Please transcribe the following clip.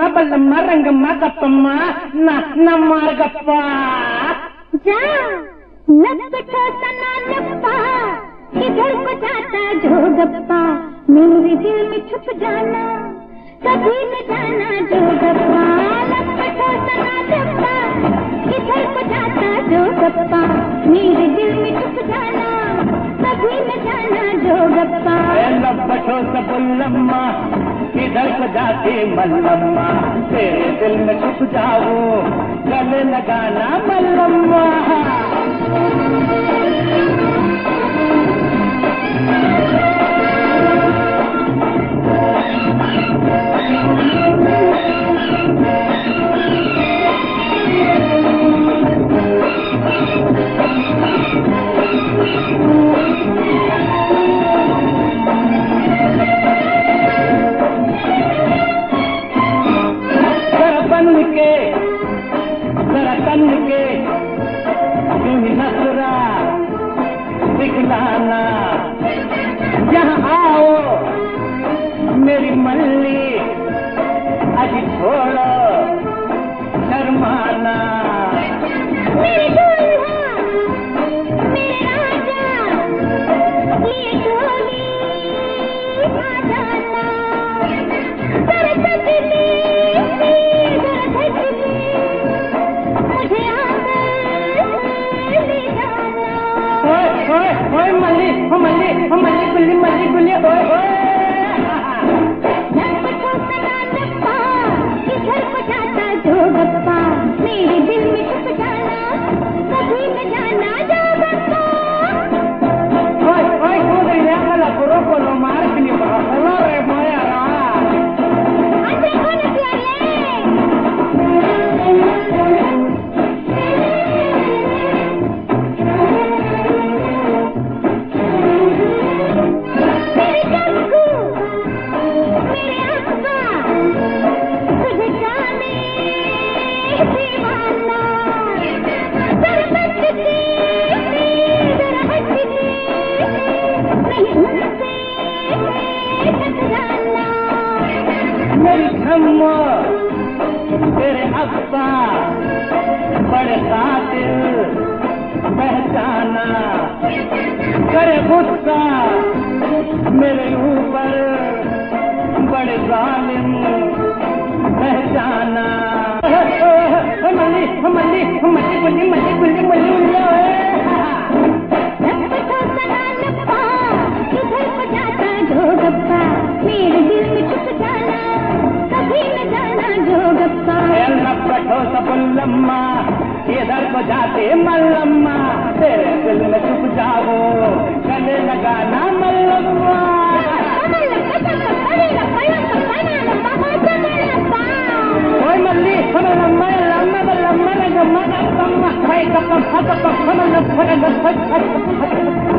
बल्लम्मा रंगम्मा गप्पम्मा ना मार गप्पा जा लपटो सना लप्पा किधर को जाता जो गप्पा मेरे दिल में छुप जाना कभी न जाना जो गप्पा लपटो सना लप्पा किधर को जाता जो गप्पा मेरे दिल में छुप जाना कभी न जाना जो गप्पा लपटो सबुल्लम्मा किधर को जाती मल्लम्मा तेरे दिल में छुप जाऊं गले लगाना मल्लम्मा जरा तन के यूं ही नजरा दिखलाना यहाँ आओ मेरी मल्ली अजी छोड़ो शर्माना मेरे दूल्हा मेरे राजा ये डोली आ जाना जरा सजनी जरा धजनी मुझे आकर ले जाना ओए मल्ली गुल्ली मल्ली गुल्ली ओए लपटो सना लप्पा किधर को जाता जो गप्पा मेरे दिल में छुप जाना कभी न जाना जो गप्पा ओए कूद गया मला पुरो को मार के लिए बड़ा रे माया रा अंदर कौन प्यारे मेरे जग्गू मेरे अब्बा तुझे जाने दीवाना जरा बचती जरा हटती नहीं उनसे टकराना मेरी खम्मा तेरे अब्बा बड़े कातिल पहचाना करे गुस्सा मेरे ऊपर बड़े जालिम पहचाना मल्ली गुल्ली लपटो सना लप्पा किधर को जाता जो गप्पा मेरे दिल में छुप जाना कभी न जाना जो गप्पा लपटो सबुल्लम्मा इधर को जाते मल्लम्मा तेरे दिल में छुप जाओ गले लगाना मल्लम्मा ओए मल्ली लम्मा